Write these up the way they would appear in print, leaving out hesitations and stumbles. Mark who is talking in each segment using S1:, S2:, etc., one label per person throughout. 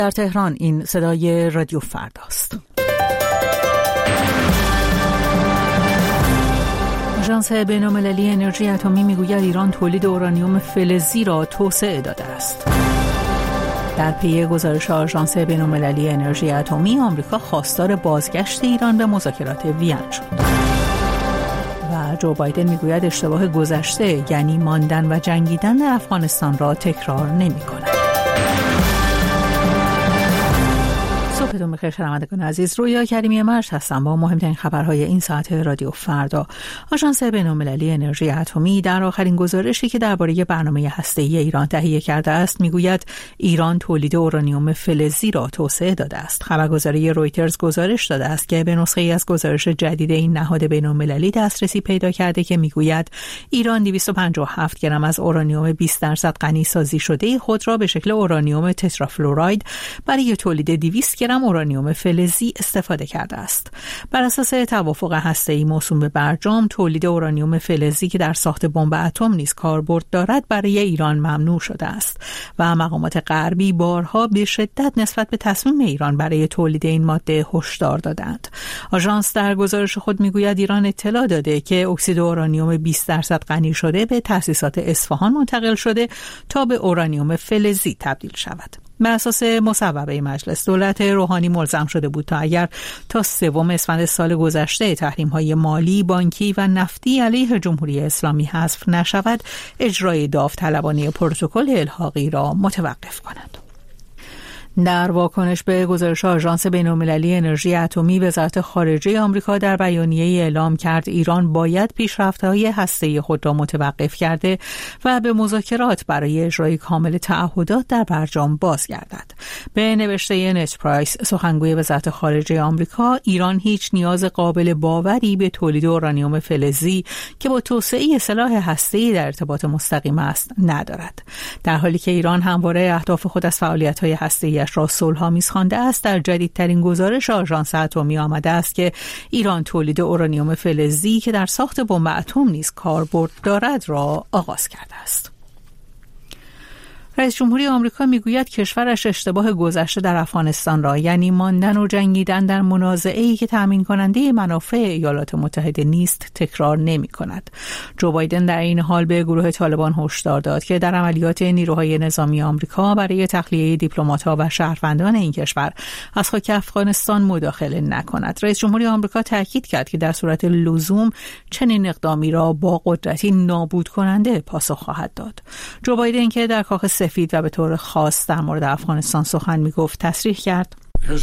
S1: در تهران این صدای رادیو فرداست. آژانس بین‌المللی انرژی اتمی میگوید ایران تولید اورانیوم فلزی را توسعه داده است. در پی گزارش آژانس بین‌المللی انرژی اتمی، آمریکا خواستار بازگشت ایران به مذاکرات وین شد. و جو بایدن میگوید اشتباه گذشته، یعنی ماندن و جنگیدن در افغانستان را تکرار نمی‌کند. صبحتون بخیر شنوندگان عزیز، رویا کریمی مرج هستم با مهمترین خبرهای این ساعت رادیو فردا. آژانس بین‌المللی انرژی اتمی در آخرین گزارشی که درباره برنامه هسته‌ای ایران تهیه کرده است میگوید ایران تولید اورانیوم فلزی را توسعه داده است. خبرگزاری رویترز گزارش داده است که به نسخه‌ای از گزارش جدید این نهاد بین‌المللی دسترسی پیدا کرده که میگوید ایران 257 گرم از اورانیوم 20% غنی سازی شده خود را به شکل اورانیوم تترافلوراید برای تولید 200 گرم اورانیوم فلزی استفاده کرده است. بر اساس توافق هسته‌ای موسوم به برجام، تولید اورانیوم فلزی که در ساخت بمب اتم نیز کاربرد دارد برای ایران ممنوع شده است و مقامات غربی بارها به شدت نسبت به تصمیم ایران برای تولید این ماده هشدار دادند. آژانس در گزارش خود میگوید ایران اطلاع داده که اکسید اورانیوم 20% غنی شده به تأسیسات اصفهان منتقل شده تا به اورانیوم فلزی تبدیل شود. بر اساس مصوبه مجلس، دولت روحانی ملزم شده بود تا اگر تا 3 اسفند سال گذشته تحریم‌های مالی، بانکی و نفتی علیه جمهوری اسلامی حذف نشود، اجرای داوطلبانه پروتکل الحاقی را متوقف کند. در واکنش به گزارش آژانس بین‌المللی انرژی اتمی، وزارت خارجه آمریکا در بیانیه‌ای اعلام کرد ایران باید پیشرفت‌های هسته‌ای خود را متوقف کرده و به مذاکرات برای اجرای کامل تعهدات در برجام بازگردد. به نوشته نت پرایس، سخنگوی وزارت خارجه آمریکا، ایران هیچ نیاز قابل باوری به تولید اورانیوم فلزی که با توسعه سلاح هسته‌ای در ارتباط مستقیم است ندارد. در حالی که ایران همواره اهداف خود از فعالیت‌های هسته‌ای را صلح‌آمیز خوانده است، در جدیدترین گزارش آژانس اتمی آمده است که ایران تولید اورانیوم فلزی که در ساخت بمب اتم نیز کاربرد دارد را آغاز کرده است. رئیس جمهوری آمریکا میگوید کشورش اشتباه گذشته در افغانستان را، یعنی ماندن و جنگیدن در منازعه‌ای که تامین کننده منافع ایالات متحده نیست، تکرار نمی‌کند. جو بایدن در این حال به گروه طالبان هشدار داد که در عملیات نیروهای نظامی آمریکا برای تخلیه دیپلمات‌ها و شهروندان این کشور از خاک افغانستان مداخله نکند. رئیس جمهوری آمریکا تاکید کرد که در صورت لزوم چنین اقدامی را با قدرتی نابود کننده پاسخ خواهد داد. جو بایدن که در کاخ سفید و به طور خاص در مورد افغانستان سخن میگفت، تصریح کرد: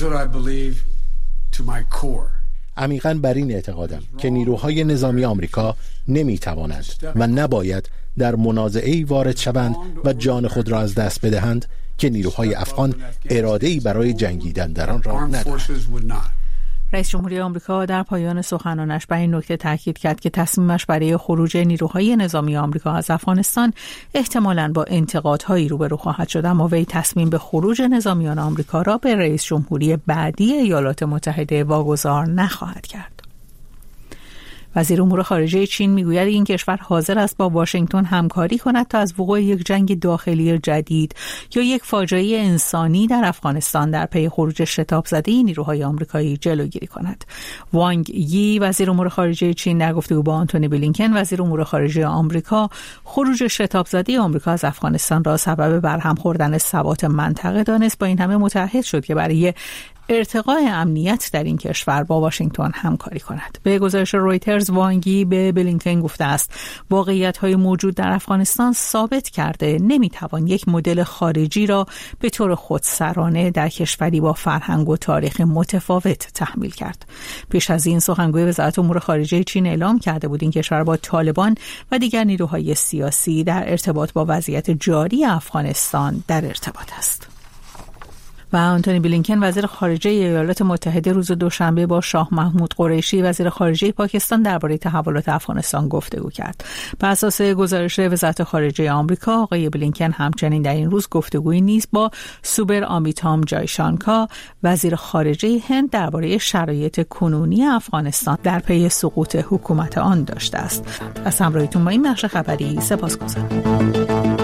S2: عمیقاً بر این اعتقادم که نیروهای نظامی آمریکا نمیتوانند و نباید در منازعه‌ای وارد شوند و جان خود را از دست بدهند که نیروهای افغان اراده‌ای برای جنگیدن در آن را ندارند.
S1: رئیس جمهوری آمریکا در پایان سخنانش بر این نکته تاکید کرد که تصمیمش برای خروج نیروهای نظامی آمریکا از افغانستان احتمالاً با انتقادهایی روبرو خواهد شد، اما وی تصمیم به خروج نظامیان آمریکا را به رئیس جمهوری بعدی ایالات متحده واگذار نخواهد کرد. وزیر امور خارجه چین میگوید این کشور حاضر است با واشنگتن همکاری کند تا از وقوع یک جنگ داخلی جدید یا یک فاجعه انسانی در افغانستان در پی خروج شتاب زده نیروهای آمریکایی جلوگیری کند. وانگ یی، وزیر امور خارجه چین، در گفتگو با آنتونی بلینکن، وزیر امور خارجه آمریکا، خروج شتاب زده آمریکا از افغانستان را سبب برهم خوردن ثبات منطقه دانست. با این همه متعهد شد که برای ارتقاء امنیت در این کشور با واشنگتن همکاری کند. به گزارش رویترز، وانگی به بلینکن گفته است واقعیت‌های موجود در افغانستان ثابت کرده نمی‌توان یک مدل خارجی را به طور خودسرانه در کشوری با فرهنگ و تاریخ متفاوت تحمیل کرد. پیش از این سخنگوی وزارت امور خارجه چین اعلام کرده بود این کشور با طالبان و دیگر نیروهای سیاسی در ارتباط با وضعیت جاری افغانستان در ارتباط است. و آنتونی بلینکن، وزیر خارجه ایالات متحده، روز دوشنبه با شاه محمود قریشی، وزیر خارجه پاکستان، درباره تحولات افغانستان گفتگو کرد. بر اساس گزارش وزارت خارجه آمریکا، آقای بلینکن همچنین در این روز گفتگویی نیز با سوبر آمیتام جایشانکا، وزیر خارجه هند، درباره شرایط کنونی افغانستان در پی سقوط حکومت آن داشته است. از همراهیتون با این بخش خبری سپاسگزارم.